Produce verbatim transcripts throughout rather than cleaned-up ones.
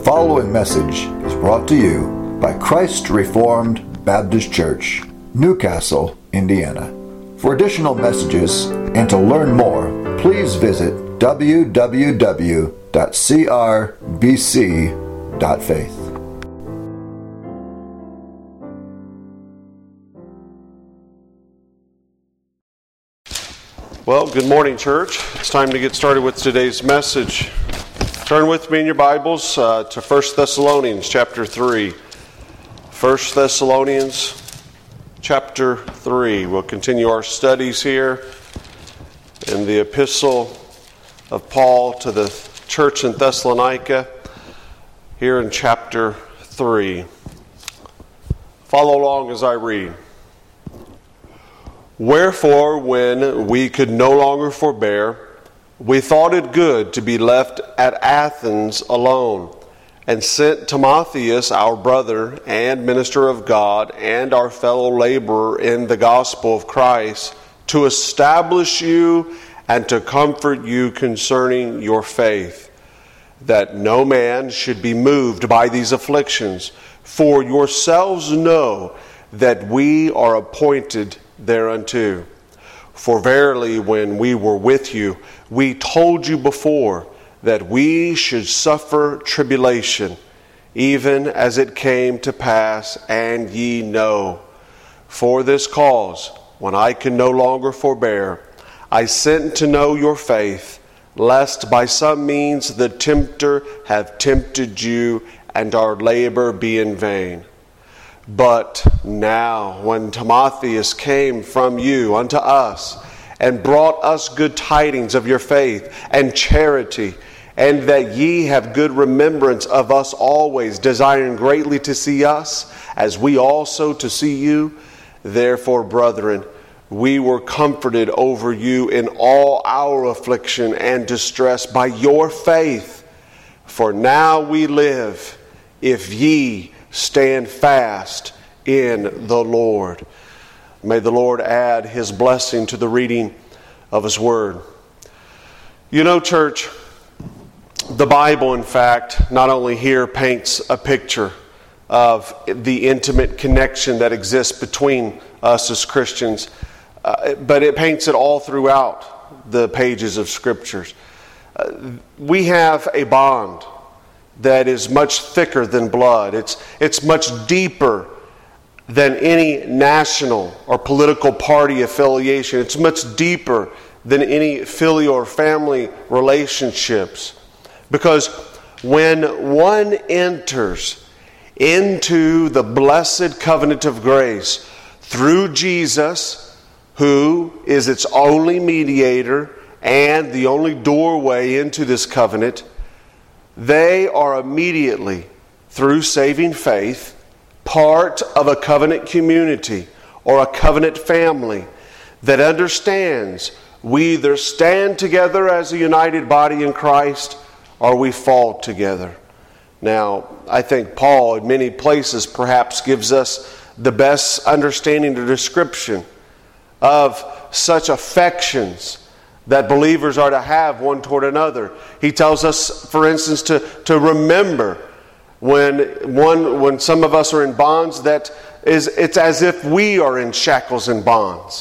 following message is brought to you by Christ Reformed Baptist Church, Newcastle, Indiana. For additional messages and to learn more, please visit w w w dot c r b c dot faith. Well, good morning, church. It's time to get started with today's message. Turn with me in your Bibles uh, to First Thessalonians chapter three. First Thessalonians chapter three. We'll continue our studies here in the epistle of Paul to the church in Thessalonica, here in chapter three. Follow along as I read. Wherefore, when we could no longer forbear, we thought it good to be left at Athens alone, and sent Timotheus, our brother and minister of God, and our fellow laborer in the gospel of Christ, to establish you and to comfort you concerning your faith, that no man should be moved by these afflictions. For yourselves know that we are appointed thereunto. For verily, when we were with you, we told you before that we should suffer tribulation, even as it came to pass, and ye know. For this cause, when I could no longer forbear, I sent to know your faith, lest by some means the tempter have tempted you, and our labor be in vain. But now, when Timotheus came from you unto us, and brought us good tidings of your faith and charity, and that ye have good remembrance of us always, desiring greatly to see us, as we also to see you, therefore, brethren, we were comforted over you in all our affliction and distress by your faith. For now we live, if ye stand fast in the Lord. May the Lord add His blessing to the reading of His Word. You know, church, the Bible, in fact, not only here paints a picture of the intimate connection that exists between us as Christians, uh, but it paints it all throughout the pages of Scriptures. Uh, we have a bond that is much thicker than blood. It's, it's much deeper than any national or political party affiliation. It's much deeper than any filial or family relationships. Because when one enters into the blessed covenant of grace through Jesus, who is its only mediator and the only doorway into this covenant, they are immediately, through saving faith, part of a covenant community or a covenant family that understands we either stand together as a united body in Christ or we fall together. Now, I think Paul in many places perhaps gives us the best understanding or description of such affections that believers are to have one toward another. He tells us, for instance, to, to remember when one when some of us are in bonds, that is it's as if we are in shackles and bonds.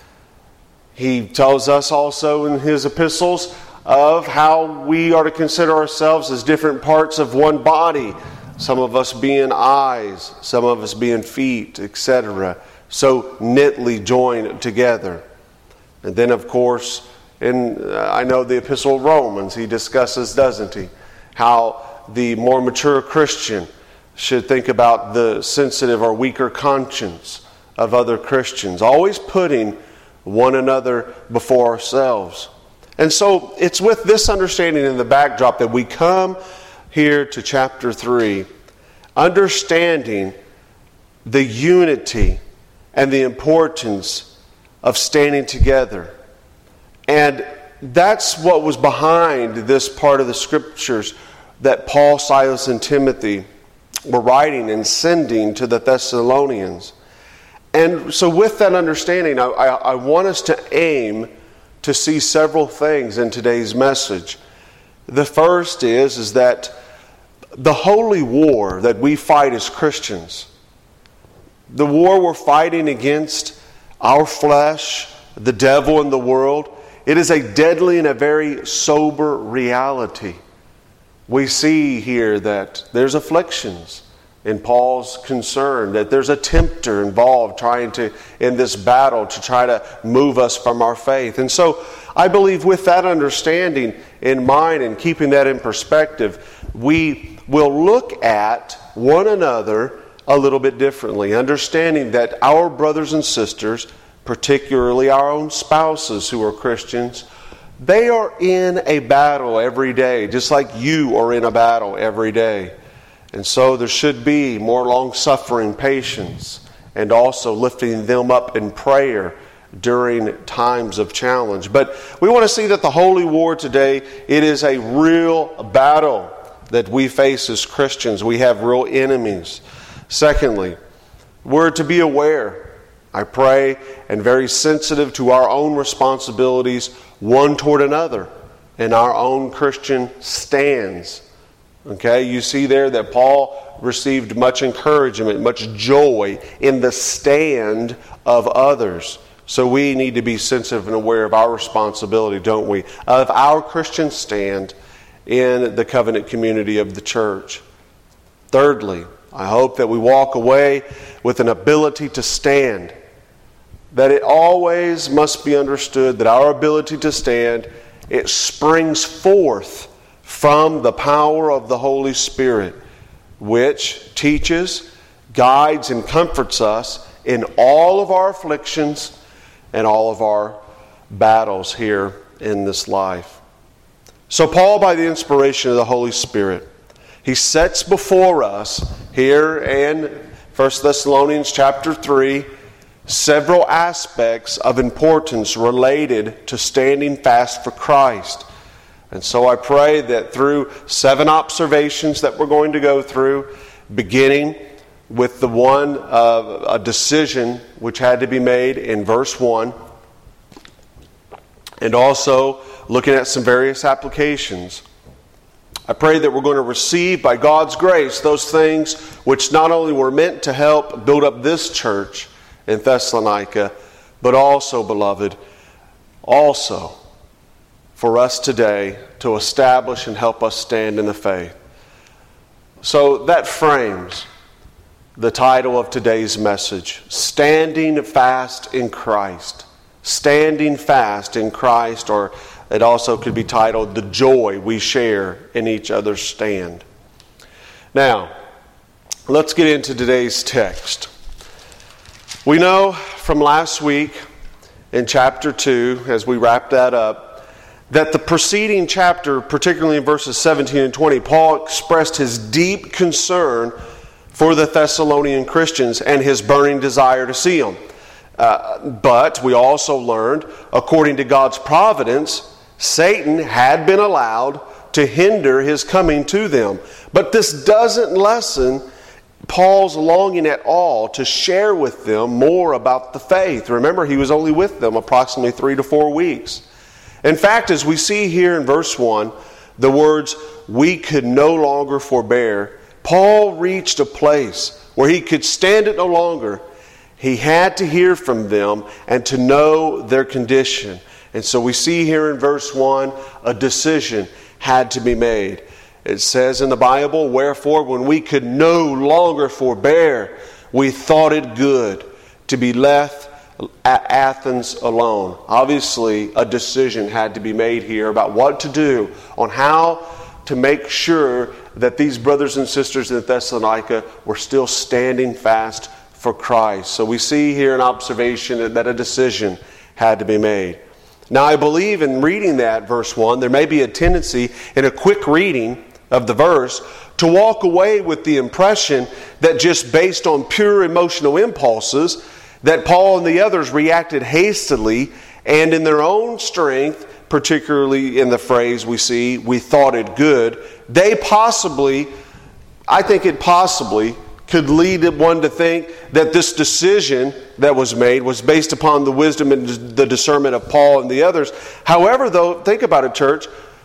He tells us also in his epistles of how we are to consider ourselves as different parts of one body. Some of us being eyes, some of us being feet, et cetera. So knitly joined together. And then, of course, in, uh, I know the Epistle of Romans, he discusses, doesn't he, how the more mature Christian should think about the sensitive or weaker conscience of other Christians, always putting one another before ourselves. And so it's with this understanding in the backdrop that we come here to chapter three, understanding the unity and the importance of standing together. And that's what was behind this part of the Scriptures that Paul, Silas, and Timothy were writing and sending to the Thessalonians. And so with that understanding, I, I, I want us to aim to see several things in today's message. The first is, is that the holy war that we fight as Christians, the war we're fighting against our flesh, the devil, and the world, it is a deadly and a very sober reality. We see here that there's afflictions in Paul's concern, that there's a tempter involved trying to, in this battle, to try to move us from our faith. And so I believe with that understanding in mind and keeping that in perspective, we will look at one another a little bit differently, understanding that our brothers and sisters, particularly our own spouses who are Christians, they are in a battle every day, just like you are in a battle every day. And so there should be more long-suffering, patience, and also lifting them up in prayer during times of challenge. But we want to see that the holy war today, it is a real battle that we face as Christians. We have real enemies. Secondly, we're to be aware, I pray, and very sensitive to our own responsibilities one toward another in our own Christian stands. Okay, you see there that Paul received much encouragement, much joy in the stand of others. So we need to be sensitive and aware of our responsibility, don't we? Of our Christian stand in the covenant community of the church. Thirdly, I hope that we walk away with an ability to stand. That it always must be understood that our ability to stand, it springs forth from the power of the Holy Spirit, which teaches, guides, and comforts us in all of our afflictions and all of our battles here in this life. So Paul, by the inspiration of the Holy Spirit, he sets before us here in First Thessalonians chapter three several aspects of importance related to standing fast for Christ. And so I pray that through seven observations that we're going to go through, beginning with the one of a decision which had to be made in verse one, and also looking at some various applications, I pray that we're going to receive by God's grace those things which not only were meant to help build up this church in Thessalonica, but also, beloved, also for us today to establish and help us stand in the faith. So that frames the title of today's message, Standing Fast in Christ. Standing fast in Christ, or it also could be titled, The Joy We Share in Each Other's Stand. Now, let's get into today's text. We know from last week in chapter two, as we wrap that up, that the preceding chapter, particularly in verses seventeen and twenty, Paul expressed his deep concern for the Thessalonian Christians and his burning desire to see them. Uh, but we also learned, according to God's providence, Satan had been allowed to hinder his coming to them. But this doesn't lessen Paul's longing at all to share with them more about the faith. Remember, he was only with them approximately three to four weeks. In fact, as we see here in verse one, the words, "we could no longer forbear," Paul reached a place where he could stand it no longer. He had to hear from them and to know their condition. And so we see here in verse one, a decision had to be made. It says in the Bible, "Wherefore, when we could no longer forbear, we thought it good to be left at Athens alone." Obviously, a decision had to be made here about what to do, on how to make sure that these brothers and sisters in Thessalonica were still standing fast for Christ. So we see here an observation that a decision had to be made. Now, I believe in reading that verse one, there may be a tendency in a quick reading of the verse to walk away with the impression that just based on pure emotional impulses, that Paul and the others reacted hastily and in their own strength, particularly in the phrase we see, "we thought it good," they possibly, I think it possibly, could lead one to think that this decision that was made was based upon the wisdom and the discernment of Paul and the others. However, though, think about it, church,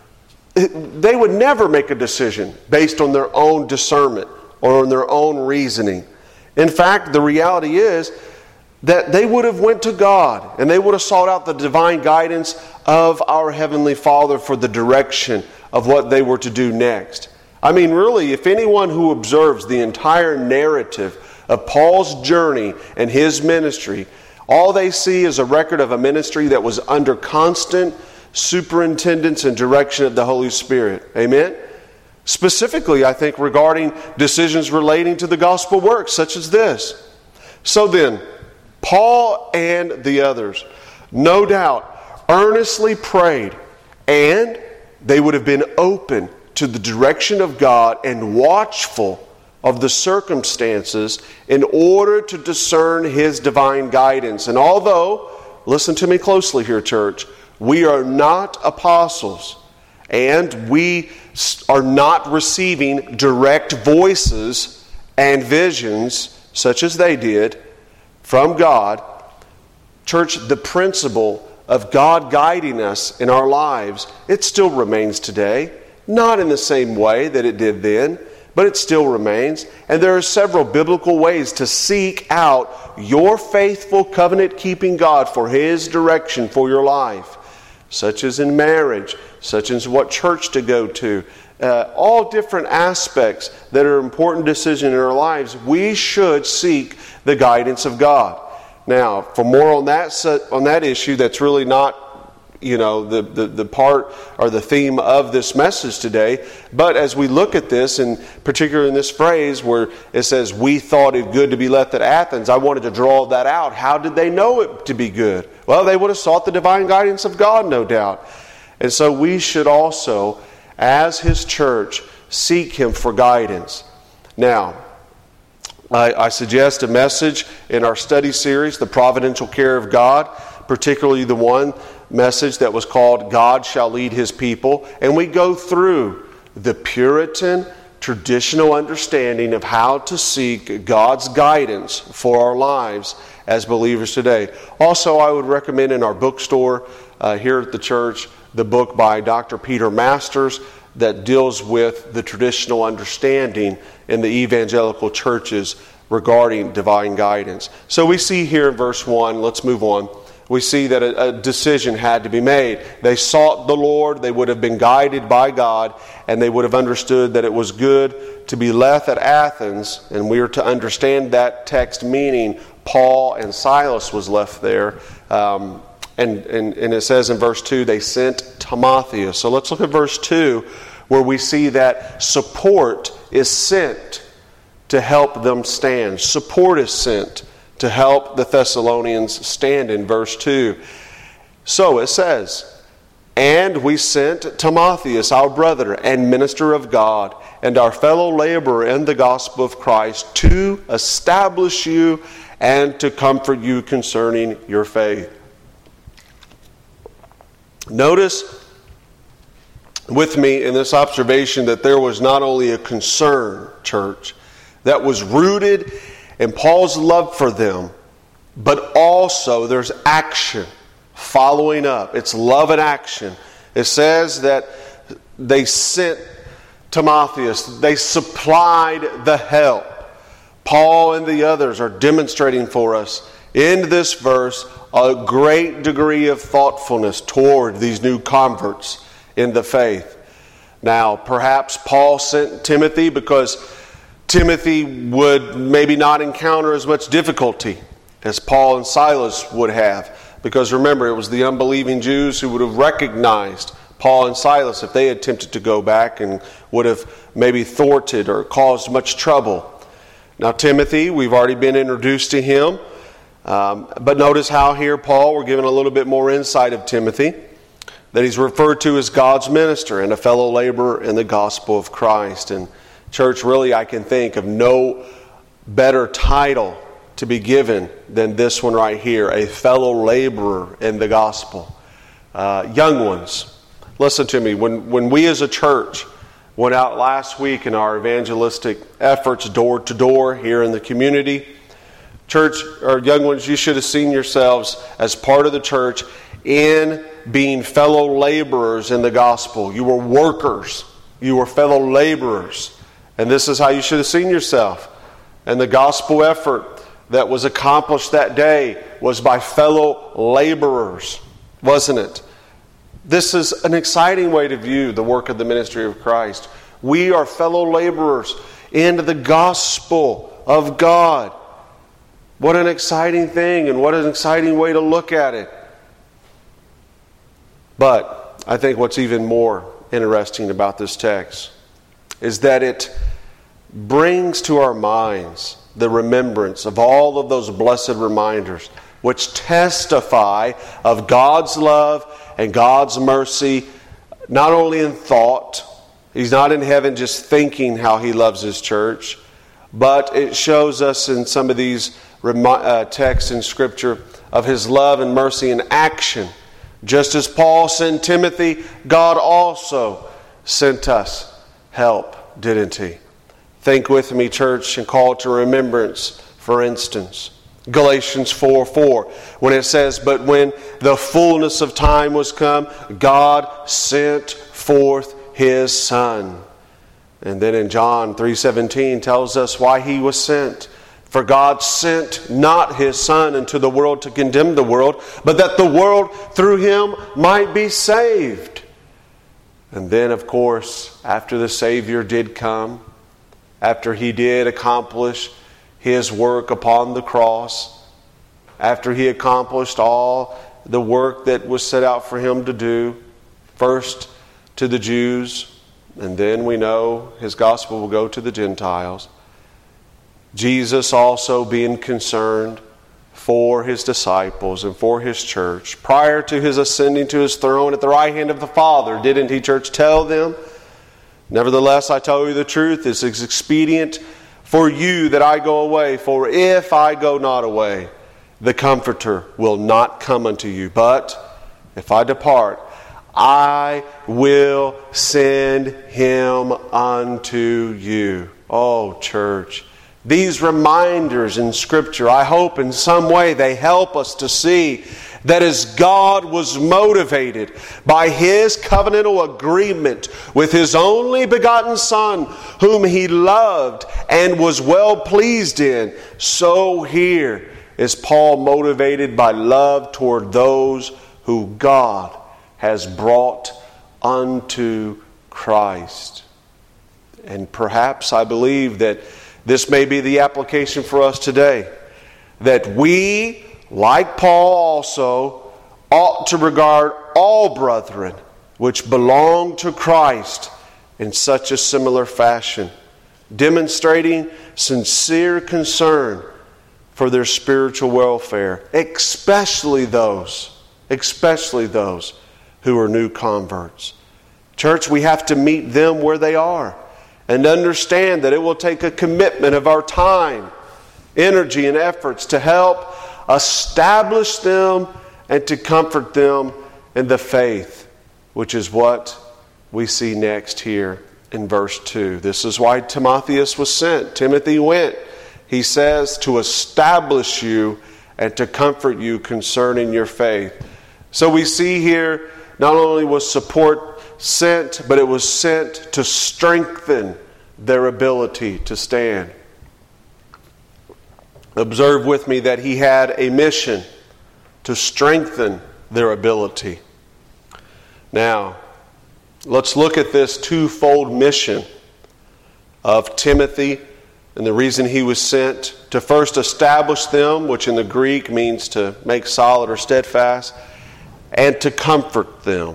they would never make a decision based on their own discernment or on their own reasoning. In fact, the reality is that they would have went to God and they would have sought out the divine guidance of our Heavenly Father for the direction of what they were to do next. I mean, really, if anyone who observes the entire narrative of Paul's journey and his ministry, all they see is a record of a ministry that was under constant superintendence and direction of the Holy Spirit. Amen? Specifically, I think, regarding decisions relating to the gospel work, such as this. So then, Paul and the others, no doubt, earnestly prayed, and they would have been open to the direction of God and watchful of the circumstances in order to discern His divine guidance. And although, listen to me closely here, church, we are not apostles, and we are not receiving direct voices and visions such as they did from God, church, the principle of God guiding us in our lives, it still remains today. Not in the same way that it did then, but it still remains. And there are several biblical ways to seek out your faithful covenant-keeping God for His direction for your life, such as in marriage, such as what church to go to, uh, all different aspects that are important decisions in our lives. We should seek the guidance of God. Now, for more on that on that issue, that's really not, you know, the, the, the part or the theme of this message today. But as we look at this, and particularly in this phrase where it says, we thought it good to be left at Athens, I wanted to draw that out. How did they know it to be good? Well, they would have sought the divine guidance of God, no doubt. And so we should also, as His church, seek Him for guidance. Now, I, I suggest a message in our study series, The Providential Care of God, particularly the one message that was called God Shall Lead His People. And we go through the Puritan traditional understanding of how to seek God's guidance for our lives as believers today. Also, I would recommend in our bookstore uh, here at the church the book by Doctor Peter Masters that deals with the traditional understanding in the evangelical churches regarding divine guidance. So we see here in verse one, let's move on. We see that a, a decision had to be made. They sought the Lord, they would have been guided by God, and they would have understood that it was good to be left at Athens, and we are to understand that text meaning Paul and Silas was left there. Um, and, and, and it says in verse two, they sent Timotheus. So let's look at verse two, where we see that support is sent to help them stand. Support is sent to help the Thessalonians stand in verse two. So it says, and we sent Timotheus, our brother and minister of God, and our fellow laborer in the gospel of Christ, to establish you and to comfort you concerning your faith. Notice with me in this observation that there was not only a concern, church, that was rooted in Paul's love for them, but also there's action following up. It's love and action. It says that they sent Timotheus, they supplied the help. Paul and the others are demonstrating for us in this verse a great degree of thoughtfulness toward these new converts in the faith. Now, perhaps Paul sent Timothy because Timothy would maybe not encounter as much difficulty as Paul and Silas would have. Because remember, it was the unbelieving Jews who would have recognized Paul and Silas if they had attempted to go back and would have maybe thwarted or caused much trouble. Now, Timothy, we've already been introduced to him. Um, but notice how here, Paul, we're given a little bit more insight of Timothy, that he's referred to as God's minister and a fellow laborer in the gospel of Christ. And church, really, I can think of no better title to be given than this one right here, a fellow laborer in the gospel. Uh, young ones, listen to me. When, when we as a church went out last week in our evangelistic efforts door to door here in the community, church, or young ones, you should have seen yourselves as part of the church in being fellow laborers in the gospel. You were workers. You were fellow laborers. And this is how you should have seen yourself. And the gospel effort that was accomplished that day was by fellow laborers, wasn't it? This is an exciting way to view the work of the ministry of Christ. We are fellow laborers in the gospel of God. What an exciting thing, and what an exciting way to look at it. But I think what's even more interesting about this text is that it brings to our minds the remembrance of all of those blessed reminders which testify of God's love and God's mercy, not only in thought. He's not in heaven just thinking how He loves His church, but it shows us in some of these uh, texts in Scripture of His love and mercy in action. Just as Paul sent Timothy, God also sent us help, didn't He? Think with me, church, and call to remembrance, for instance, Galatians four four, when it says, "But when the fullness of time was come, God sent forth His Son." And then in John three seventeen tells us why He was sent. "For God sent not His Son into the world to condemn the world, but that the world through Him might be saved." And then, of course, after the Savior did come, after He did accomplish His work upon the cross, after He accomplished all the work that was set out for Him to do, first to the Jews, and then we know His gospel will go to the Gentiles. Jesus also being concerned for His disciples and for His church, prior to His ascending to His throne at the right hand of the Father, didn't He, church, tell them, "Nevertheless, I tell you the truth, it is expedient for you that I go away. For if I go not away, the Comforter will not come unto you. But if I depart, I will send Him unto you." Oh, church, these reminders in Scripture, I hope in some way they help us to see that as God was motivated by His covenantal agreement with His only begotten Son, whom He loved and was well pleased in, so here is Paul motivated by love toward those who God has brought unto Christ. And perhaps I believe that this may be the application for us today, that we, like Paul also, ought to regard all brethren which belong to Christ in such a similar fashion, demonstrating sincere concern for their spiritual welfare, especially those, especially those who are new converts. Church, we have to meet them where they are and understand that it will take a commitment of our time, energy, and efforts to help establish them and to comfort them in the faith, which is what we see next here in verse two. This is why Timotheus was sent. Timothy went, he says, to establish you and to comfort you concerning your faith. So we see here not only was support sent, but it was sent to strengthen their ability to stand. Observe with me that he had a mission to strengthen their ability. Now, let's look at this twofold mission of Timothy and the reason he was sent to first establish them, which in the Greek means to make solid or steadfast, and to comfort them.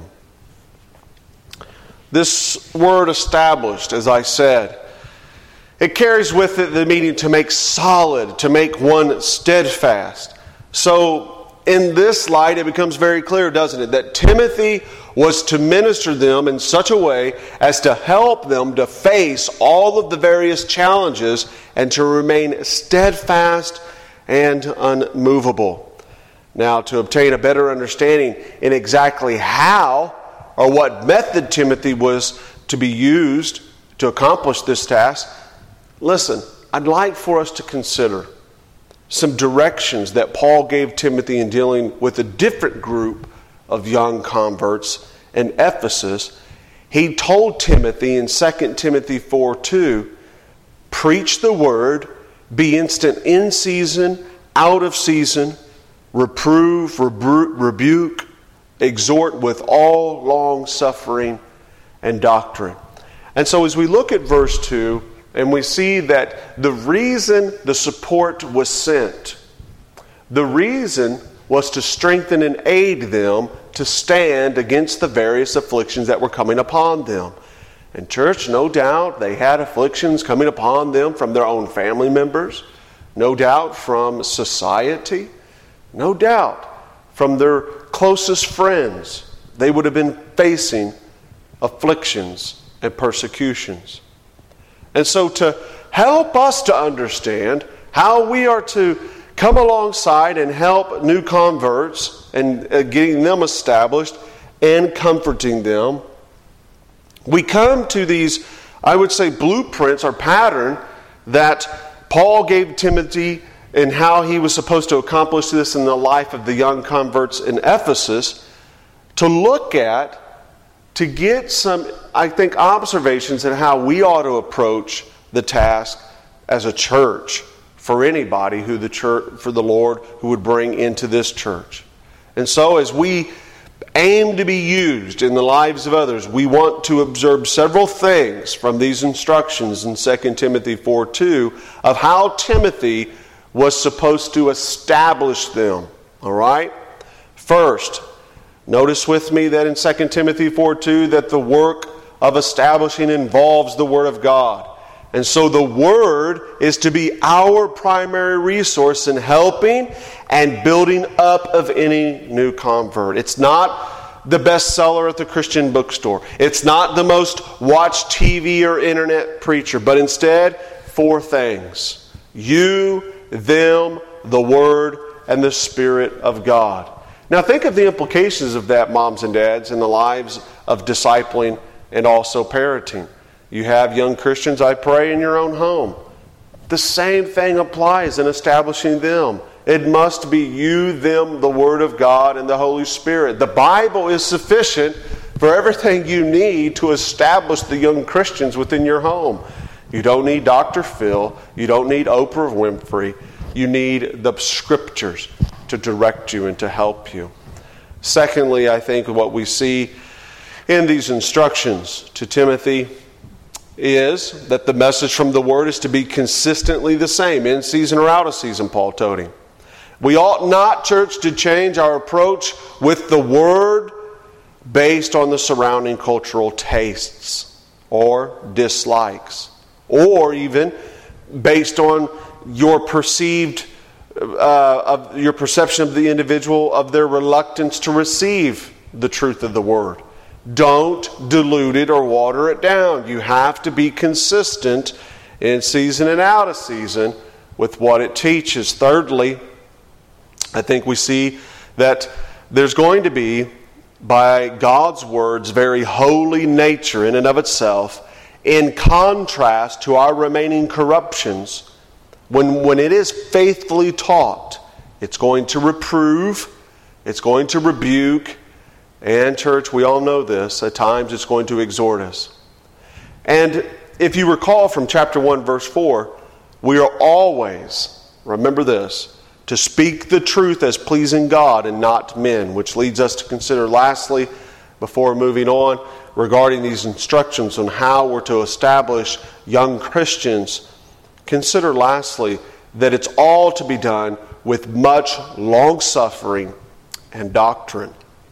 This word established, as I said, it carries with it the meaning to make solid, to make one steadfast. So in this light, it becomes very clear, doesn't it, that Timothy was to minister them in such a way as to help them to face all of the various challenges and to remain steadfast and unmovable. Now, to obtain a better understanding in exactly how or what method Timothy was to be used to accomplish this task, listen, I'd like for us to consider some directions that Paul gave Timothy in dealing with a different group of young converts in Ephesus, he told Timothy in Second Timothy four two, preach the word, be instant in season, out of season, reprove, rebu- rebuke, exhort with all long suffering and doctrine. And so as we look at verse two, and we see that the reason the support was sent, the reason was to strengthen and aid them to stand against the various afflictions that were coming upon them. And church, no doubt they had afflictions coming upon them from their own family members, no doubt from society, no doubt from their closest friends. They would have been facing afflictions and persecutions. And so to help us to understand how we are to come alongside and help new converts and uh, getting them established and comforting them, we come to these, I would say, blueprints or pattern that Paul gave Timothy and how he was supposed to accomplish this in the life of the young converts in Ephesus, to look at, to get some, I think, observations on how we ought to approach the task as a church for anybody who the church, for the Lord who would bring into this church. And so as we aim to be used in the lives of others, we want to observe several things from these instructions in Second Timothy four two of how Timothy was supposed to establish them. All right? First, notice with me that in Second Timothy four two that the work of establishing involves the Word of God. And so the Word is to be our primary resource in helping and building up of any new convert. It's not the bestseller at the Christian bookstore. It's not the most watched T V or internet preacher, but instead, four things. You, them, the Word, and the Spirit of God. Now think of the implications of that, moms and dads, in the lives of discipling and also parenting. You have young Christians, I pray, in your own home. The same thing applies in establishing them. It must be you, them, the Word of God, and the Holy Spirit. The Bible is sufficient for everything you need to establish the young Christians within your home. You don't need Doctor Phil. You don't need Oprah Winfrey. You need the Scriptures to direct you and to help you. Secondly, I think what we see in these instructions to Timothy is that the message from the Word is to be consistently the same, in season or out of season, Paul told him. We ought not, church, to change our approach with the Word based on the surrounding cultural tastes or dislikes, or even based on your perceived, uh, of your perception of the individual, of their reluctance to receive the truth of the Word. Don't dilute it or water it down. You have to be consistent in season and out of season with what it teaches. Thirdly, I think we see that there's going to be, by God's Word's very holy nature in and of itself, in contrast to our remaining corruptions, when, when it is faithfully taught, it's going to reprove, it's going to rebuke, and church, we all know this, at times it's going to exhort us. And if you recall from chapter one, verse four, we are always, remember this, to speak the truth as pleasing God and not men, which leads us to consider lastly, before moving on, regarding these instructions on how we're to establish young Christians, consider lastly that it's all to be done with much long-suffering and doctrine.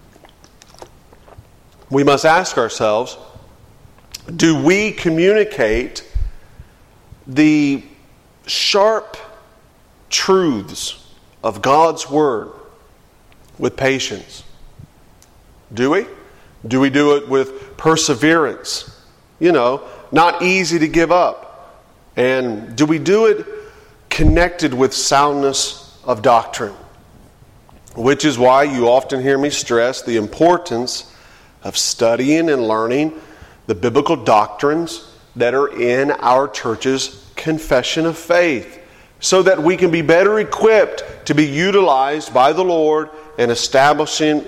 We must ask ourselves, do we communicate the sharp truths of God's Word with patience? Do we? Do we do it with perseverance? You know, not easy to give up. And do we do it connected with soundness of doctrine? Which is why you often hear me stress the importance of studying and learning the biblical doctrines that are in our church's confession of faith, so that we can be better equipped to be utilized by the Lord in establishing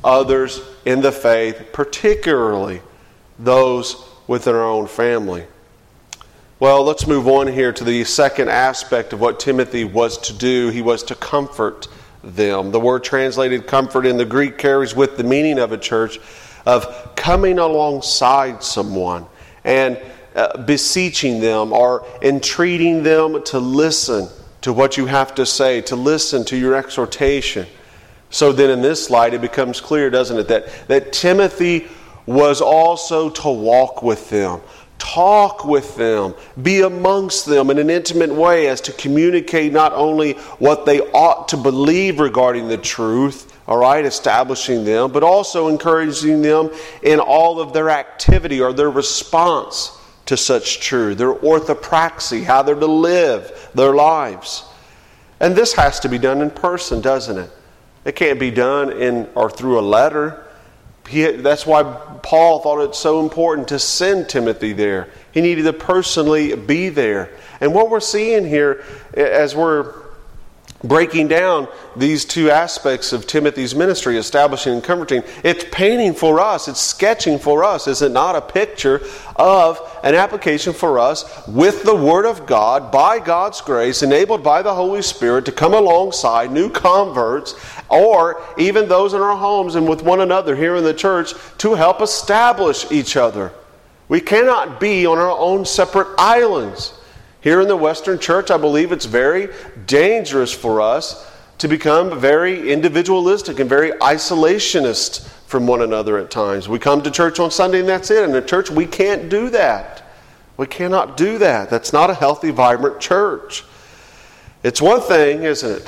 others in the faith, particularly those within our own family. Well, let's move on here to the second aspect of what Timothy was to do. He was to comfort them. The word translated comfort in the Greek carries with the meaning of a church of coming alongside someone and uh, beseeching them or entreating them to listen to what you have to say, to listen to your exhortation. So then in this light it becomes clear, doesn't it, that, that Timothy was also to walk with them, talk with them, be amongst them in an intimate way as to communicate not only what they ought to believe regarding the truth, all right, establishing them, but also encouraging them in all of their activity or their response to such truth, their orthopraxy, how they're to live their lives. And this has to be done in person, doesn't it? It can't be done in or through a letter. He, that's why Paul thought it so important to send Timothy there. He needed to personally be there. And what we're seeing here as we're breaking down these two aspects of Timothy's ministry, establishing and comforting, it's painting for us, it's sketching for us, is it not, a picture of an application for us with the Word of God, by God's grace, enabled by the Holy Spirit to come alongside new converts or even those in our homes and with one another here in the church to help establish each other. We cannot be on our own separate islands. Here in the Western church, I believe it's very dangerous for us to become very individualistic and very isolationist from one another at times. We come to church on Sunday and that's it. In the church, we can't do that. We cannot do that. That's not a healthy, vibrant church. It's one thing, isn't it,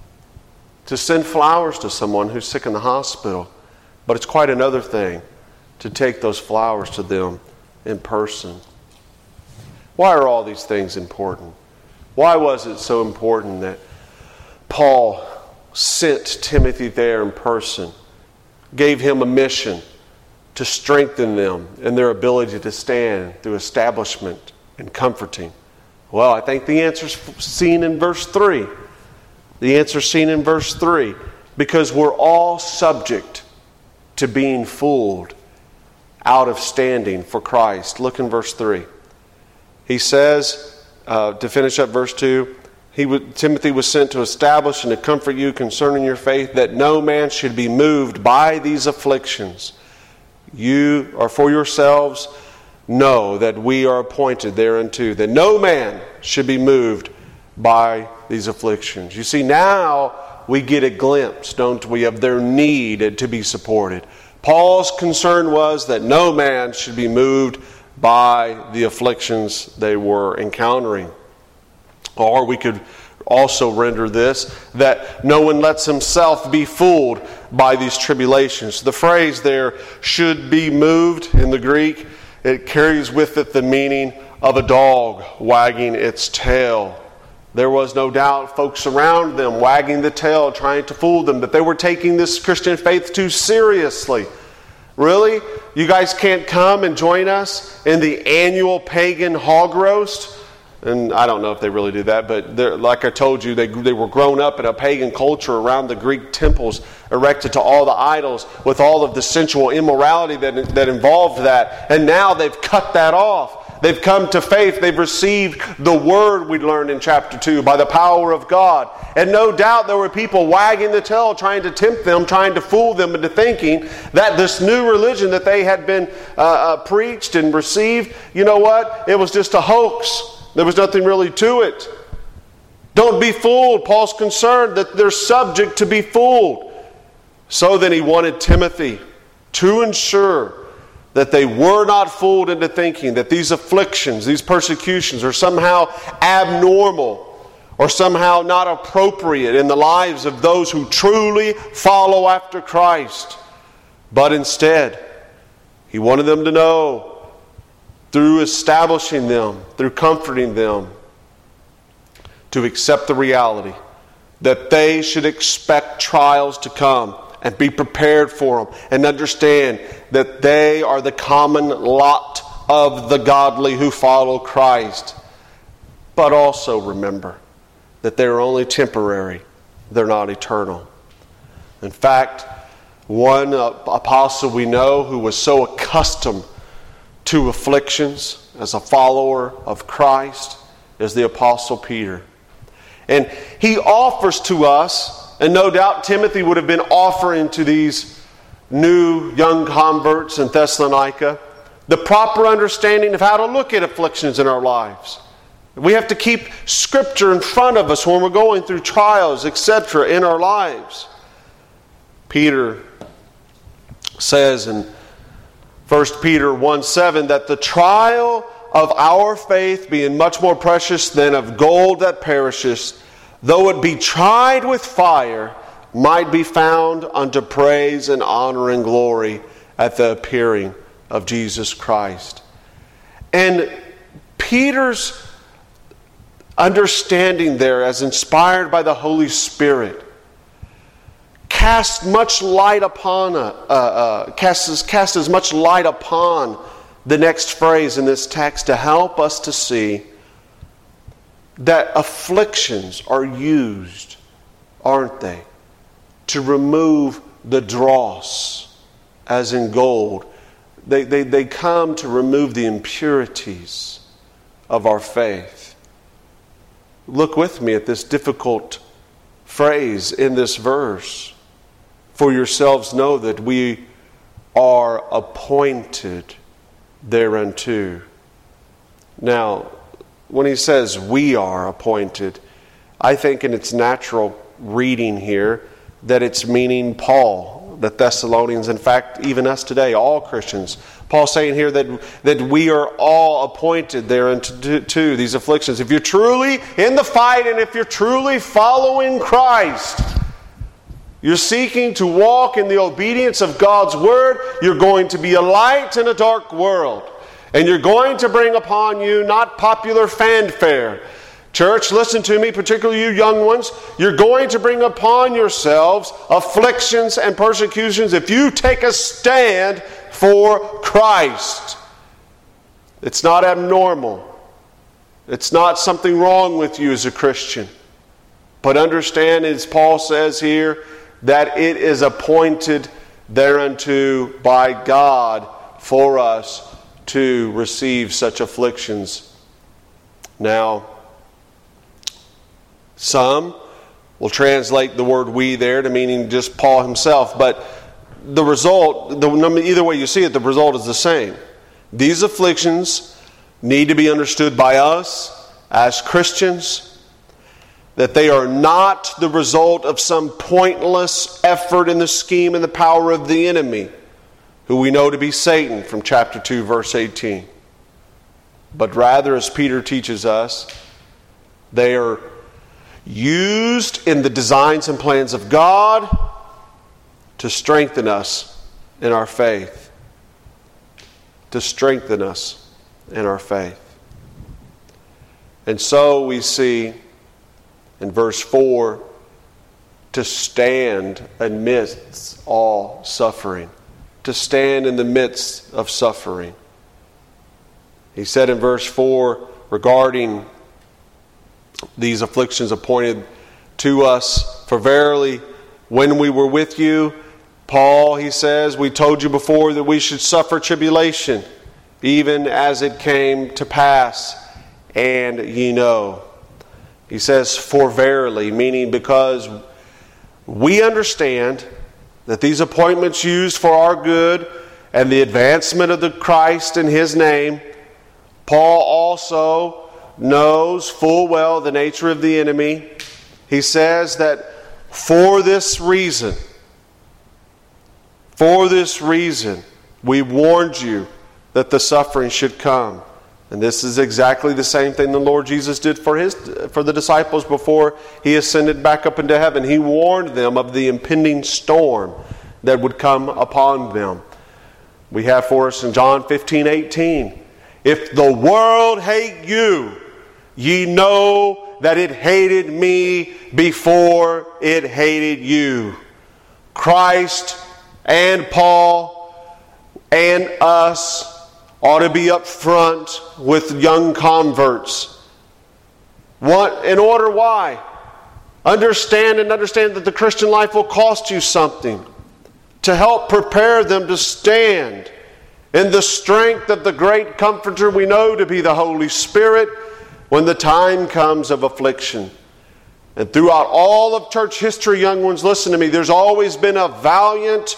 to send flowers to someone who's sick in the hospital, but it's quite another thing to take those flowers to them in person. Why are all these things important? Why was it so important that Paul sent Timothy there in person, gave him a mission to strengthen them in their ability to stand through establishment and comforting? Well, I think the answer's seen in verse three. The answer's seen in verse three. Because we're all subject to being fooled out of standing for Christ. Look in verse three. He says, uh, to finish up verse two, he w- Timothy was sent to establish and to comfort you concerning your faith, that no man should be moved by these afflictions. You are for yourselves know that we are appointed thereunto, that no man should be moved by these afflictions. You see, now we get a glimpse, don't we, of their need to be supported. Paul's concern was that no man should be moved by the afflictions they were encountering. Or we could also render this, that no one lets himself be fooled by these tribulations. The phrase there, should be moved, in the Greek, it carries with it the meaning of a dog wagging its tail. There was no doubt folks around them wagging the tail, trying to fool them, that they were taking this Christian faith too seriously. Really? You guys can't come and join us in the annual pagan hog roast? And I don't know if they really do that, but like I told you, they, they were grown up in a pagan culture around the Greek temples erected to all the idols with all of the sensual immorality that, that involved that. And now they've cut that off. They've come to faith. They've received the Word we learned in chapter two by the power of God. And no doubt there were people wagging the tail, trying to tempt them, trying to fool them into thinking that this new religion that they had been uh, uh, preached and received, you know what? It was just a hoax. There was nothing really to it. Don't be fooled. Paul's concerned that they're subject to be fooled. So then he wanted Timothy to ensure that they were not fooled into thinking that these afflictions, these persecutions are somehow abnormal or somehow not appropriate in the lives of those who truly follow after Christ. But instead, he wanted them to know, through establishing them, through comforting them, to accept the reality that they should expect trials to come and be prepared for them and understand that they are the common lot of the godly who follow Christ. But also remember that they're only temporary. They're not eternal. In fact, One uh, apostle we know who was so accustomed to afflictions as a follower of Christ is the Apostle Peter. And he offers to us, and no doubt Timothy would have been offering to these new young converts in Thessalonica, the proper understanding of how to look at afflictions in our lives. We have to keep Scripture in front of us when we're going through trials, et cetera, in our lives. Peter says in First Peter one seven that the trial of our faith, being much more precious than of gold that perishes, though it be tried with fire, might be found unto praise and honor and glory at the appearing of Jesus Christ. And Peter's understanding there, as inspired by the Holy Spirit, cast much light upon, uh, uh, casts, casts as much light upon the next phrase in this text to help us to see that afflictions are used, aren't they, to remove the dross, as in gold. They, they, they come to remove the impurities of our faith. Look with me at this difficult phrase in this verse. For yourselves know that we are appointed thereunto. Now, when he says we are appointed, I think in its natural reading here that it's meaning Paul, the Thessalonians, in fact, even us today, all Christians. Paul's saying here that, that we are all appointed thereunto to these afflictions. If you're truly in the fight and if you're truly following Christ, you're seeking to walk in the obedience of God's Word, you're going to be a light in a dark world. And you're going to bring upon you not popular fanfare. Church, listen to me, particularly you young ones. You're going to bring upon yourselves afflictions and persecutions if you take a stand for Christ. It's not abnormal. It's not something wrong with you as a Christian. But understand, as Paul says here, that it is appointed thereunto by God for us to receive such afflictions. Now, some will translate the word we there to meaning just Paul himself, but the result, the, either way you see it, the result is the same. These afflictions need to be understood by us as Christians, that they are not the result of some pointless effort in the scheme and the power of the enemy, who we know to be Satan from chapter two, verse eighteen. But rather, as Peter teaches us, they are used in the designs and plans of God to strengthen us in our faith. To strengthen us in our faith. And so we see in verse four, to stand amidst all suffering. To stand in the midst of suffering. He said in verse four regarding these afflictions appointed to us, for verily when we were with you, Paul, he says, we told you before that we should suffer tribulation, even as it came to pass, and ye know. He says, for verily, meaning because we understand that these appointments used for our good and the advancement of the Christ in His name, Paul also knows full well the nature of the enemy. He says that for this reason, for this reason, we warned you that the suffering should come. And this is exactly the same thing the Lord Jesus did for his for the disciples before He ascended back up into heaven. He warned them of the impending storm that would come upon them. We have for us in John fifteen eighteen, if the world hate you, ye know that it hated me before it hated you. Christ and Paul and us ought to be up front with young converts. What, in order, why? Understand and understand that the Christian life will cost you something. to help prepare them to stand in the strength of the great Comforter we know to be the Holy Spirit when the time comes of affliction. And throughout all of church history, young ones, listen to me, there's always been a valiant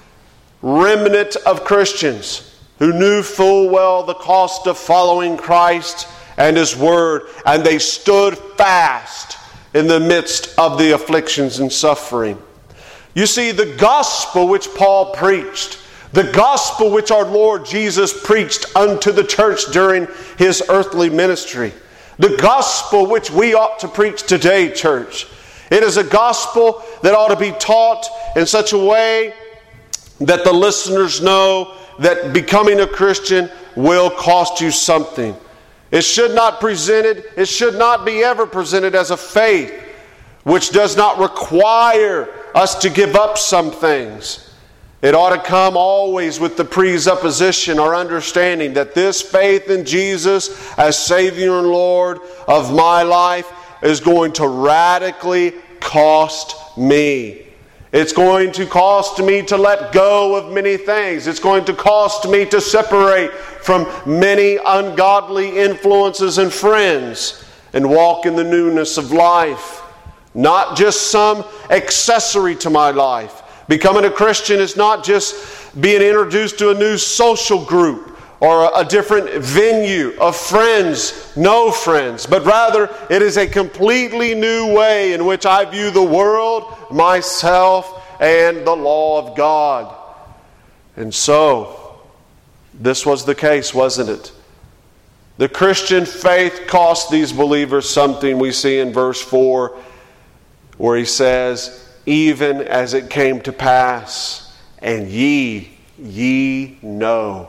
remnant of Christians who knew full well the cost of following Christ and His Word, and they stood fast in the midst of the afflictions and suffering. You see, the gospel which Paul preached, the gospel which our Lord Jesus preached unto the church during His earthly ministry, the gospel which we ought to preach today, church, it is a gospel that ought to be taught in such a way that the listeners know that becoming a Christian will cost you something. It should not presented, it should not be ever presented as a faith which does not require us to give up some things. It ought to come always with the presupposition or understanding that this faith in Jesus as Savior and Lord of my life is going to radically cost me. It's going to cost me to let go of many things. It's going to cost me to separate from many ungodly influences and friends and walk in the newness of life. Not just some accessory to my life. Becoming a Christian is not just being introduced to a new social group or a different venue of friends, no friends, but rather it is a completely new way in which I view the world, myself, and the law of God. And so, this was the case, wasn't it? The Christian faith cost these believers something. We see in verse four where he says, even as it came to pass, and ye, ye know.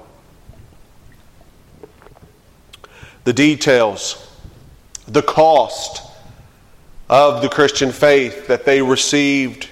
The details, the cost of the Christian faith that they received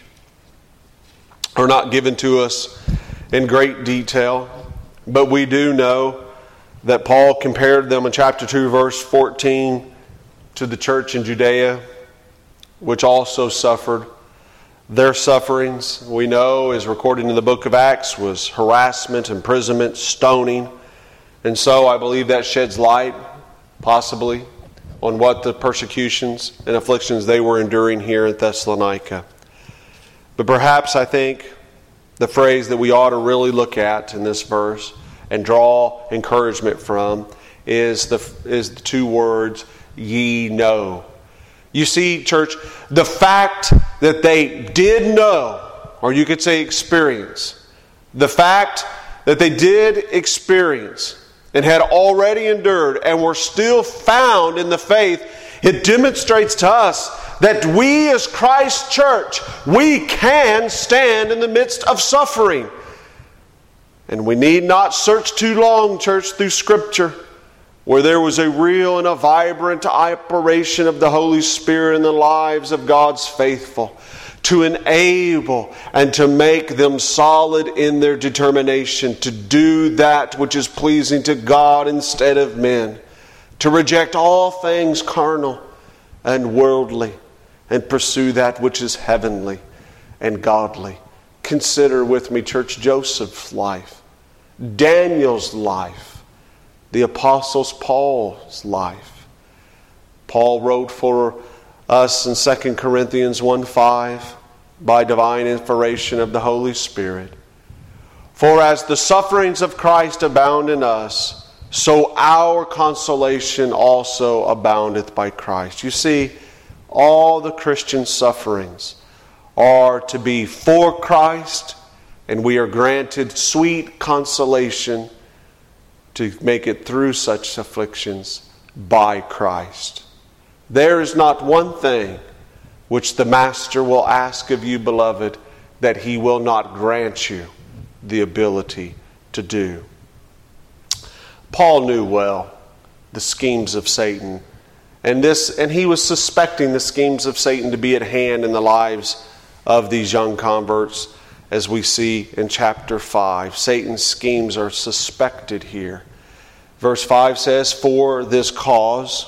are not given to us in great detail, but we do know that Paul compared them in chapter two, verse fourteen, to the church in Judea, which also suffered. Their sufferings, we know, as recorded in the book of Acts, was harassment, imprisonment, stoning. And so I believe that sheds light, possibly, on what the persecutions and afflictions they were enduring here in Thessalonica. But perhaps I think the phrase that we ought to really look at in this verse and draw encouragement from is the, is the two words, ye know. You see, church, the fact that they did know, or you could say experience, the fact that they did experience and had already endured and were still found in the faith, it demonstrates to us that we as Christ's church, we can stand in the midst of suffering. And we need not search too long, church, through Scripture, where there was a real and a vibrant operation of the Holy Spirit in the lives of God's faithful to enable and to make them solid in their determination to do that which is pleasing to God instead of men, to reject all things carnal and worldly and pursue that which is heavenly and godly. Consider with me, church, Joseph's life, Daniel's life, the Apostle Paul's life. Paul wrote for us in Second Corinthians one five, by divine inspiration of the Holy Spirit. For as the sufferings of Christ abound in us, so our consolation also aboundeth by Christ. You see, all the Christian sufferings are to be for Christ, and we are granted sweet consolation to make it through such afflictions by Christ. There is not one thing which the Master will ask of you, beloved, that He will not grant you the ability to do. Paul knew well the schemes of Satan, and this, and he was suspecting the schemes of Satan to be at hand in the lives of these young converts. As we see in chapter five, Satan's schemes are suspected here. Verse five says, for this cause,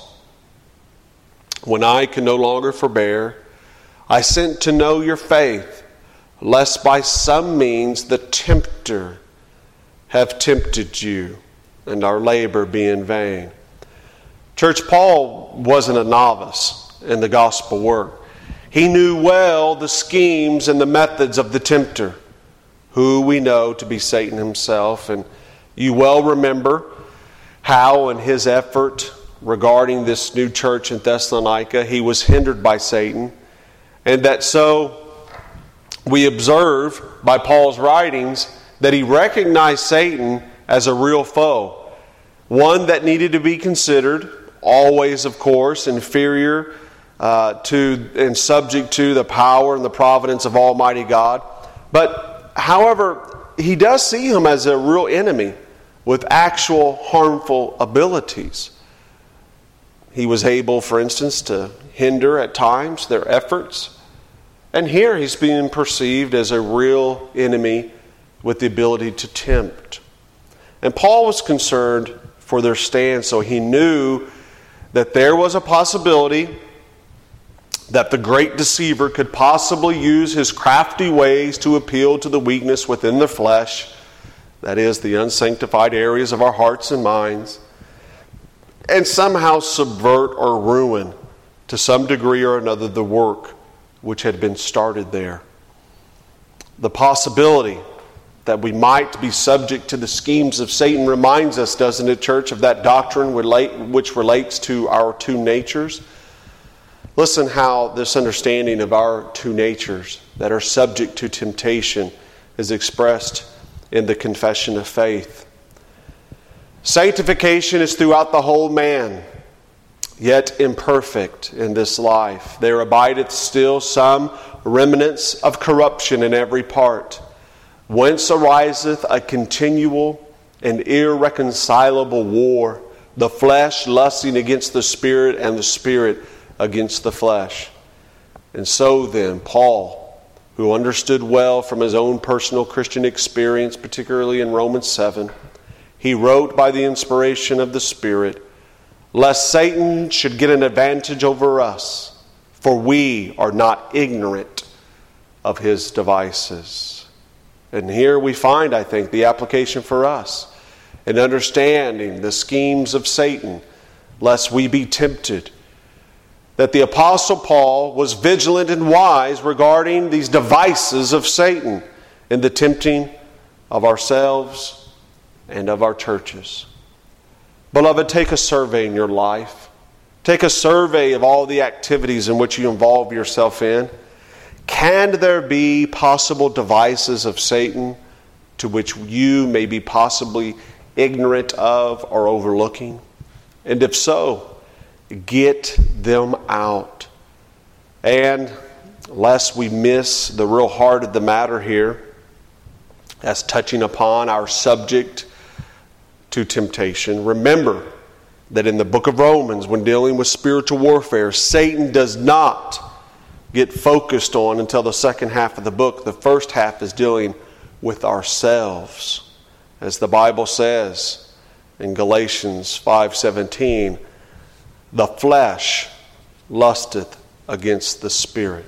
when I can no longer forbear, I sent to know your faith, lest by some means the tempter have tempted you, and our labor be in vain. Church, Paul wasn't a novice in the gospel work. He knew well the schemes and the methods of the tempter, who we know to be Satan himself. And you well remember how in his effort regarding this new church in Thessalonica, he was hindered by Satan. And that so we observe by Paul's writings that he recognized Satan as a real foe, one that needed to be considered, always, of course, inferior uh, to and subject to the power and the providence of Almighty God. But, however, he does see him as a real enemy with actual harmful abilities. He was able, for instance, to hinder at times their efforts. And here he's being perceived as a real enemy with the ability to tempt. And Paul was concerned for their stand, so he knew that there was a possibility that the great deceiver could possibly use his crafty ways to appeal to the weakness within the flesh, that is, the unsanctified areas of our hearts and minds, and somehow subvert or ruin to some degree or another the work which had been started there. The possibility that we might be subject to the schemes of Satan reminds us, doesn't it, church, of that doctrine which relates to our two natures? Listen how this understanding of our two natures that are subject to temptation is expressed in the confession of faith. Sanctification is throughout the whole man, yet imperfect in this life. There abideth still some remnants of corruption in every part, whence ariseth a continual and irreconcilable war, the flesh lusting against the Spirit, and the Spirit against the flesh. And so then, Paul, who understood well from his own personal Christian experience, particularly in Romans seven, he wrote by the inspiration of the Spirit, lest Satan should get an advantage over us, for we are not ignorant of his devices. And here we find, I think, the application for us in understanding the schemes of Satan, lest we be tempted. That the Apostle Paul was vigilant and wise regarding these devices of Satan in the tempting of ourselves and of our churches. Beloved, take a survey in your life. Take a survey of all the activities in which you involve yourself in. Can there be possible devices of Satan to which you may be possibly ignorant of or overlooking? And if so, get them out. And lest we miss the real heart of the matter here, as touching upon our subject to temptation, remember that in the book of Romans, when dealing with spiritual warfare, Satan does not get focused on until the second half of the book. The first half is dealing with ourselves. As the Bible says in Galatians five seventeen, the flesh lusteth against the Spirit.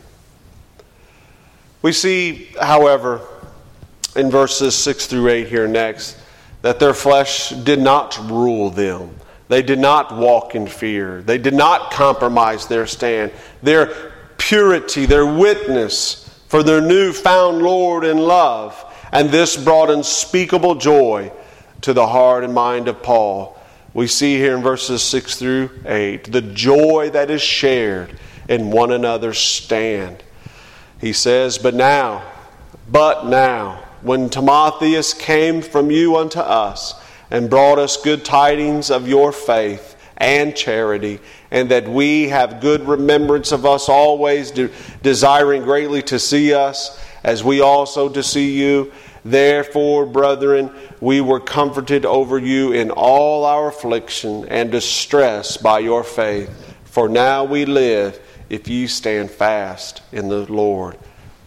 We see, however, in verses six through eight here next, that their flesh did not rule them. They did not walk in fear. They did not compromise their stand. Their purity, their witness for their newfound Lord in love. And this brought unspeakable joy to the heart and mind of Paul. We see here in verses six through eight, the joy that is shared in one another's stand. He says, But now, but now, when Timotheus came from you unto us, and brought us good tidings of your faith and charity, and that we have good remembrance of us always, de- desiring greatly to see us, as we also to see you. Therefore, brethren, we were comforted over you in all our affliction and distress by your faith. For now we live, if ye stand fast in the Lord.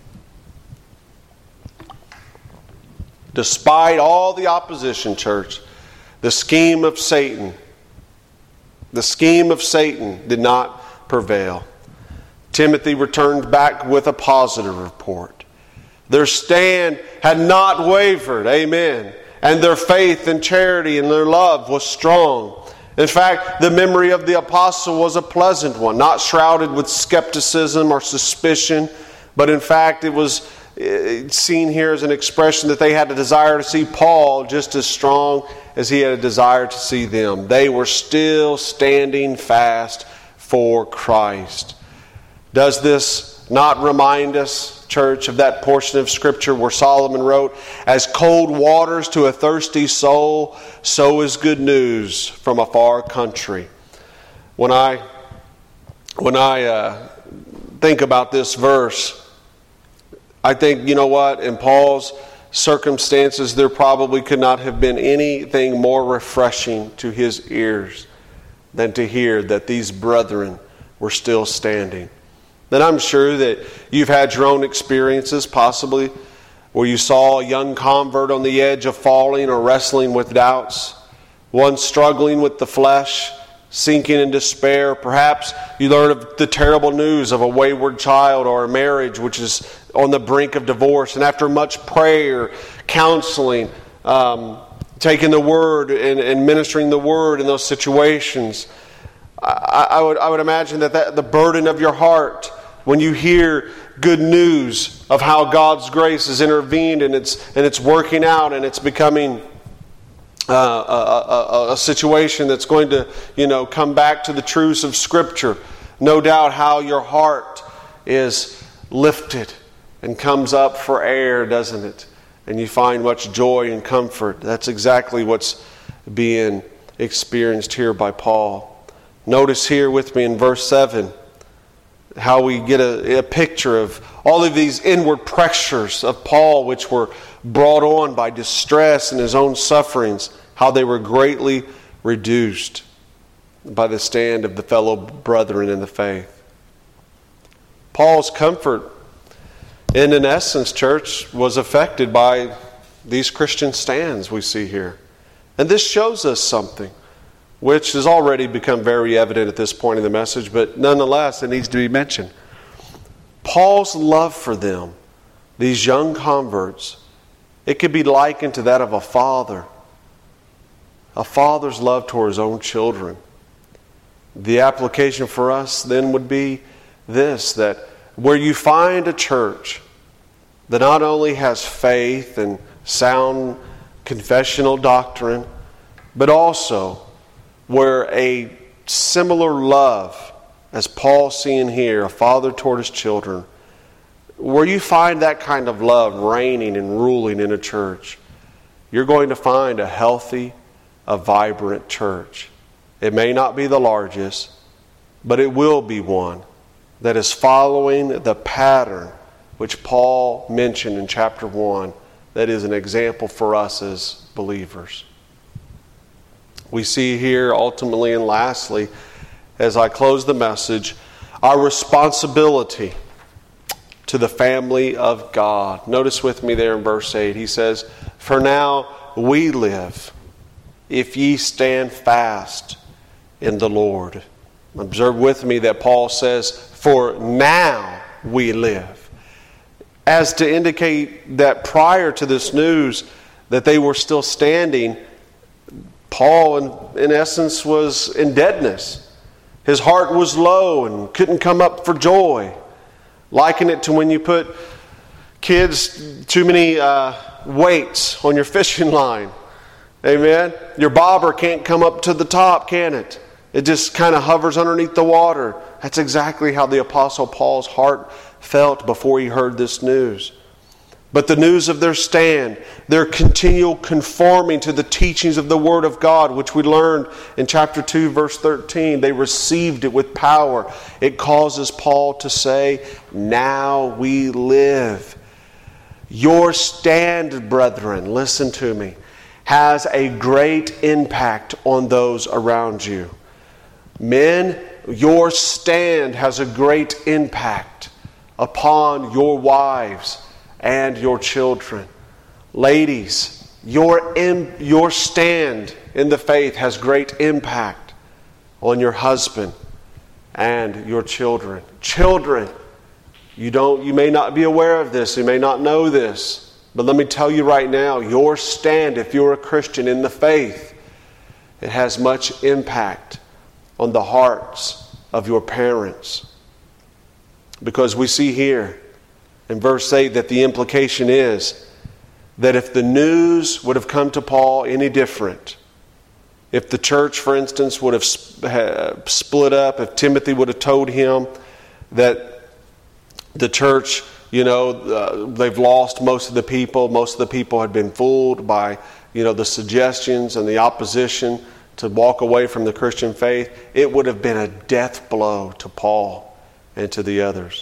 Despite all the opposition, church, the scheme of Satan, the scheme of Satan did not prevail. Timothy returned back with a positive report. Their stand had not wavered. Amen. And their faith and charity and their love was strong. In fact, the memory of the apostle was a pleasant one, not shrouded with skepticism or suspicion, but in fact it was seen here as an expression that they had a desire to see Paul just as strong as he had a desire to see them. They were still standing fast for Christ. Does this not remind us, church, of that portion of Scripture where Solomon wrote, "As cold waters to a thirsty soul, so is good news from a far country"? When I when I uh, think about this verse, I think, you know what, in Paul's circumstances, there probably could not have been anything more refreshing to his ears than to hear that these brethren were still standing. Then I'm sure that you've had your own experiences, possibly, where you saw a young convert on the edge of falling or wrestling with doubts, one struggling with the flesh, sinking in despair. Perhaps you learn of the terrible news of a wayward child or a marriage which is on the brink of divorce. And after much prayer, counseling, um, taking the Word and, and ministering the Word in those situations, I, I would I would imagine that, that the burden of your heart when you hear good news of how God's grace has intervened and it's and it's working out and it's becoming uh, a, a, a situation that's going to, you know, come back to the truths of Scripture. No doubt how your heart is lifted and comes up for air, doesn't it? And you find much joy and comfort. That's exactly what's being experienced here by Paul. Notice here with me in verse seven how we get a, a picture of all of these inward pressures of Paul which were brought on by distress and his own sufferings, how they were greatly reduced by the stand of the fellow brethren in the faith. Paul's comfort, and in essence, church, was affected by these Christian stands we see here. And this shows us something which has already become very evident at this point in the message, but nonetheless, it needs to be mentioned. Paul's love for them, these young converts, it could be likened to that of a father. A father's love toward his own children. The application for us then would be this, that where you find a church that not only has faith and sound confessional doctrine, but also where a similar love, as Paul's seeing here, a father toward his children, where you find that kind of love reigning and ruling in a church, you're going to find a healthy, a vibrant church. It may not be the largest, but it will be one that is following the pattern which Paul mentioned in chapter one, that is an example for us as believers. We see here ultimately and lastly, as I close the message, our responsibility to the family of God. Notice with me there in verse eight, he says, "For now we live, if ye stand fast in the Lord." Observe with me that Paul says, "For now we live," as to indicate that prior to this news that they were still standing, Paul, in, in essence, was in deadness. His heart was low and couldn't come up for joy. Liken it to when you put kids too many uh, weights on your fishing line. Amen? Your bobber can't come up to the top, can it? It just kind of hovers underneath the water. That's exactly how the Apostle Paul's heart felt before he heard this news. But the news of their stand, their continual conforming to the teachings of the Word of God, which we learned in chapter two, verse thirteen, they received it with power. It causes Paul to say, "Now we live." Your stand, brethren, listen to me, has a great impact on those around you. Men, your stand has a great impact upon your wives and your children. Ladies, your, in, your stand in the faith has great impact on your husband and your children. Children, You don't, you may not be aware of this, you may not know this, but let me tell you right now, your stand, if you're a Christian in the faith, it has much impact on the hearts of your parents. Because we see here in verse eight that the implication is that if the news would have come to Paul any different, if the church, for instance, would have split up, if Timothy would have told him that the church, you know, uh, they've lost most of the people, most of the people had been fooled by, you know, the suggestions and the opposition to walk away from the Christian faith, it would have been a death blow to Paul and to the others.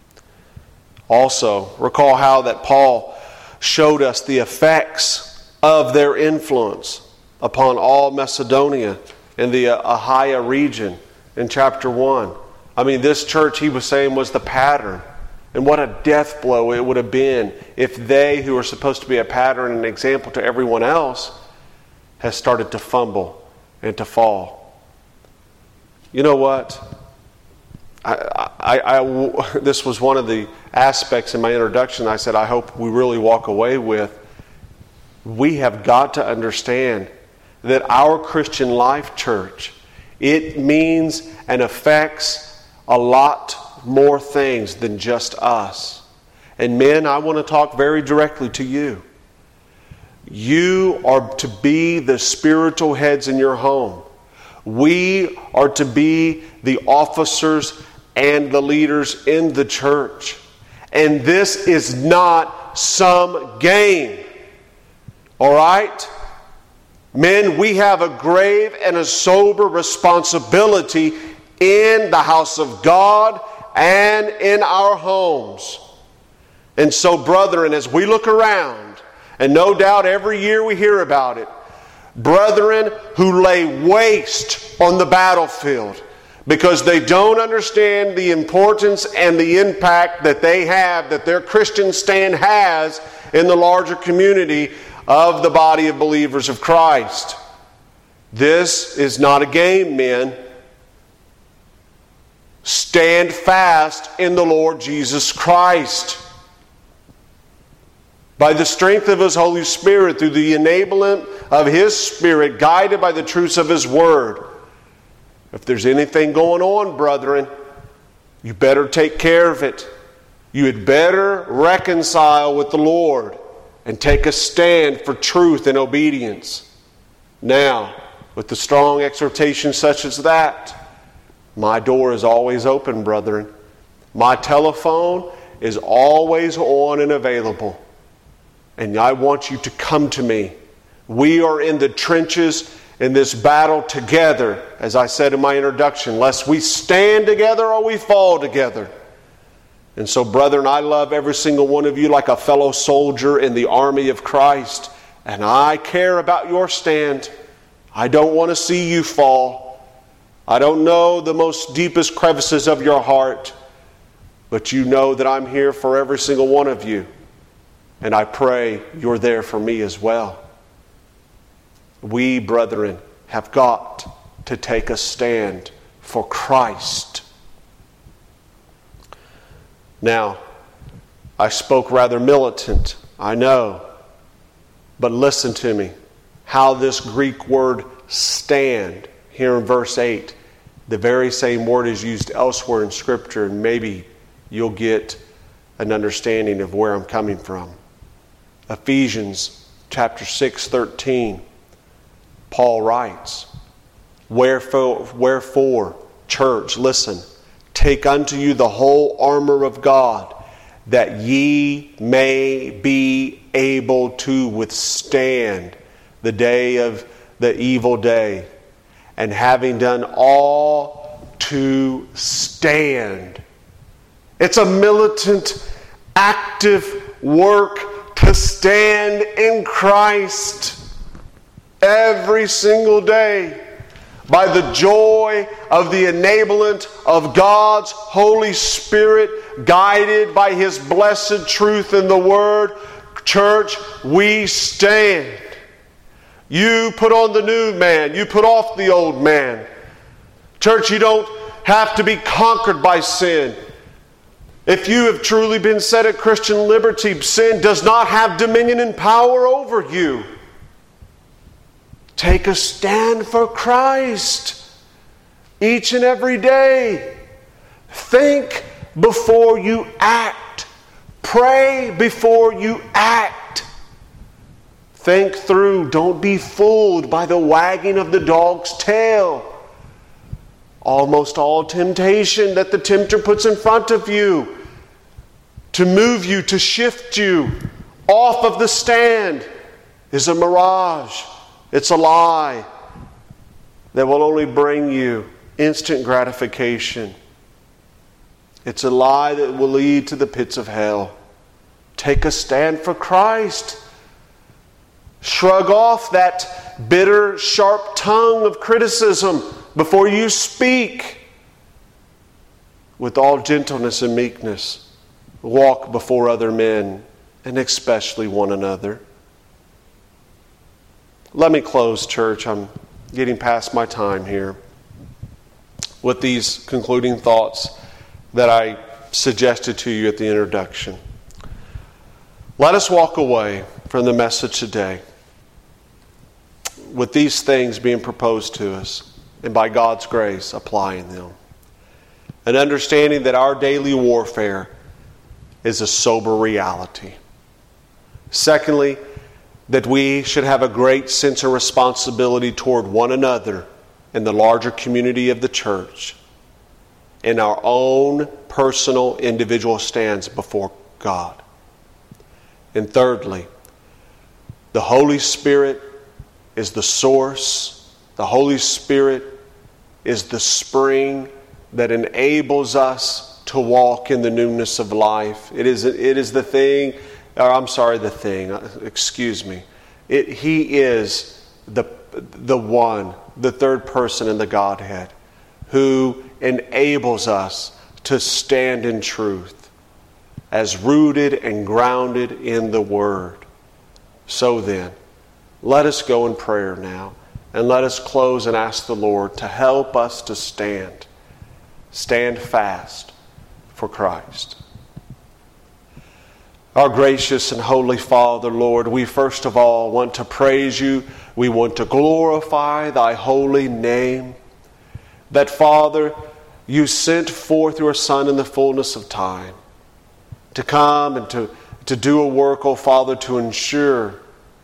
Also, recall how that Paul showed us the effects of their influence upon all Macedonia and the Achaia region in chapter one. I mean, this church, he was saying, was the pattern. And what a death blow it would have been if they, who are supposed to be a pattern and an example to everyone else, has started to fumble and to fall. You know what? I, I, I, this was one of the aspects in my introduction I said I hope we really walk away with. We have got to understand that our Christian life, church, it means and affects a lot more things than just us. And men, I want to talk very directly to you. You are to be the spiritual heads in your home. We are to be the officers and the leaders in the church. And this is not some game. All right? Men, we have a grave and a sober responsibility in the house of God and in our homes. And so, brethren, as we look around, and no doubt every year we hear about it, brethren who lay waste on the battlefield because they don't understand the importance and the impact that they have, that their Christian stand has in the larger community of the body of believers of Christ. This is not a game, men. Stand fast in the Lord Jesus Christ. By the strength of His Holy Spirit, through the enablement of His Spirit, guided by the truths of His Word. If there's anything going on, brethren, you better take care of it. You had better reconcile with the Lord and take a stand for truth and obedience. Now, with the strong exhortation such as that, my door is always open, brethren. My telephone is always on and available. And I want you to come to me. We are in the trenches in this battle together, as I said in my introduction, lest we stand together or we fall together. And so, brethren, I love every single one of you like a fellow soldier in the army of Christ. And I care about your stand. I don't want to see you fall. I don't know the most deepest crevices of your heart. But you know that I'm here for every single one of you. And I pray you're there for me as well. We, brethren, have got to take a stand for Christ. Now, I spoke rather militant, I know. But listen to me. How this Greek word stand, here in verse eight, the very same word is used elsewhere in Scripture, and maybe you'll get an understanding of where I'm coming from. Ephesians chapter six, thirteen, Paul writes, Wherefore, wherefore, church, listen, take unto you the whole armor of God, that ye may be able to withstand the day of the evil day, and having done all, to stand. It's a militant, active work to stand in Christ every single day by the joy of the enablement of God's Holy Spirit, guided by His blessed truth in the Word. Church, we stand. You put on the new man. You put off the old man. Church, you don't have to be conquered by sin. If you have truly been set at Christian liberty, sin does not have dominion and power over you. Take a stand for Christ each and every day. Think before you act. Pray before you act. Think through. Don't be fooled by the wagging of the dog's tail. Almost all temptation that the tempter puts in front of you to move you, to shift you off of the stand is a mirage. It's a lie that will only bring you instant gratification. It's a lie that will lead to the pits of hell. Take a stand for Christ. Shrug off that bitter, sharp tongue of criticism before you speak. With all gentleness and meekness, walk before other men, and especially one another. Let me close, church. I'm getting past my time here with these concluding thoughts that I suggested to you at the introduction. Let us walk away from the message today with these things being proposed to us, and by God's grace, applying them. And understanding that our daily warfare is a sober reality. Secondly, that we should have a great sense of responsibility toward one another in the larger community of the church, in our own personal individual stands before God. And thirdly, the Holy Spirit is the source. The Holy Spirit is the spring that enables us to walk in the newness of life. It is, it is the thing, or I'm sorry, the thing, excuse me. It, he is the, the one, the third person in the Godhead, who enables us to stand in truth as rooted and grounded in the Word. So then, let us go in prayer now, and let us close and ask the Lord to help us to stand. Stand fast for Christ. Our gracious and holy Father, Lord, we first of all want to praise you. We want to glorify thy holy name. That, Father, you sent forth your Son in the fullness of time to come and to, to do a work, oh Father, to ensure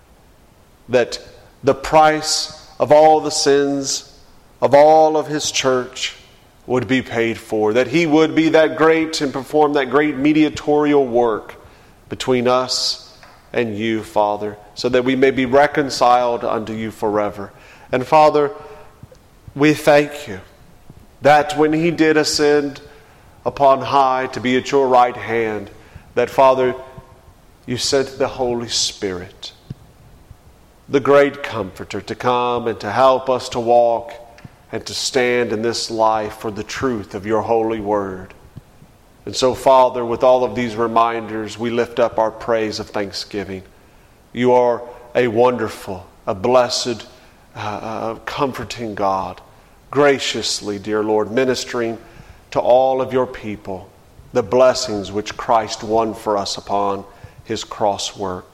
that the price of all the sins of all of his church would be paid for. That he would be that great and perform that great mediatorial work between us and you, Father, so that we may be reconciled unto you forever. And Father, we thank you that when he did ascend upon high to be at your right hand, that, Father, you sent the Holy Spirit, the great Comforter, to come and to help us to walk and to stand in this life for the truth of your holy word. And so, Father, with all of these reminders, we lift up our praise of thanksgiving. You are a wonderful, a blessed, uh, comforting God, graciously, dear Lord, ministering to all of your people the blessings which Christ won for us upon his cross work.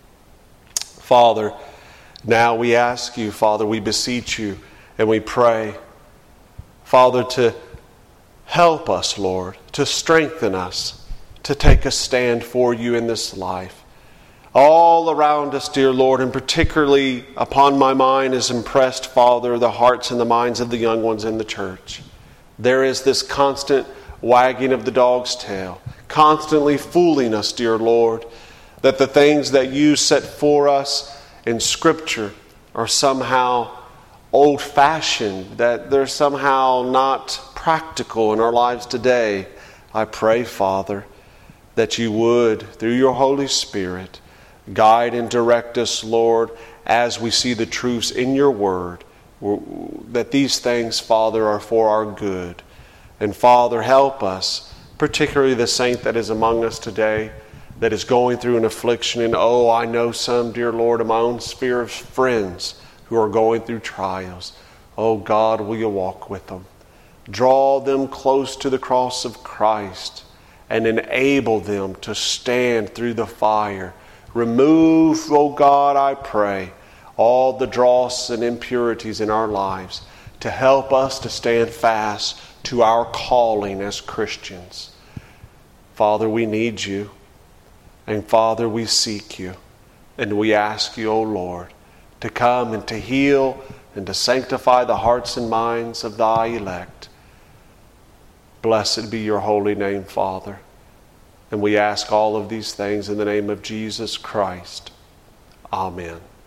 Father, now we ask you, Father, we beseech you and we pray, Father, to help us, Lord, to strengthen us, to take a stand for you in this life. All around us, dear Lord, and particularly upon my mind is impressed, Father, the hearts and the minds of the young ones in the church. There is this constant wagging of the dog's tail, constantly fooling us, dear Lord, that the things that you set for us in Scripture are somehow old-fashioned, that they're somehow not practical in our lives today. I pray, Father, that you would, through your Holy Spirit, guide and direct us, Lord, as we see the truths in your word, that these things, Father, are for our good. And Father, help us, particularly the saint that is among us today, that is going through an affliction. And oh, I know some, dear Lord, in my own sphere of friends who are going through trials. Oh God, will you walk with them? Draw them close to the cross of Christ and enable them to stand through the fire. Remove, O God, I pray, all the dross and impurities in our lives to help us to stand fast to our calling as Christians. Father, we need you. And Father, we seek you. And we ask you, O Lord, to come and to heal and to sanctify the hearts and minds of thy elect. Blessed be your holy name, Father. And we ask all of these things in the name of Jesus Christ. Amen.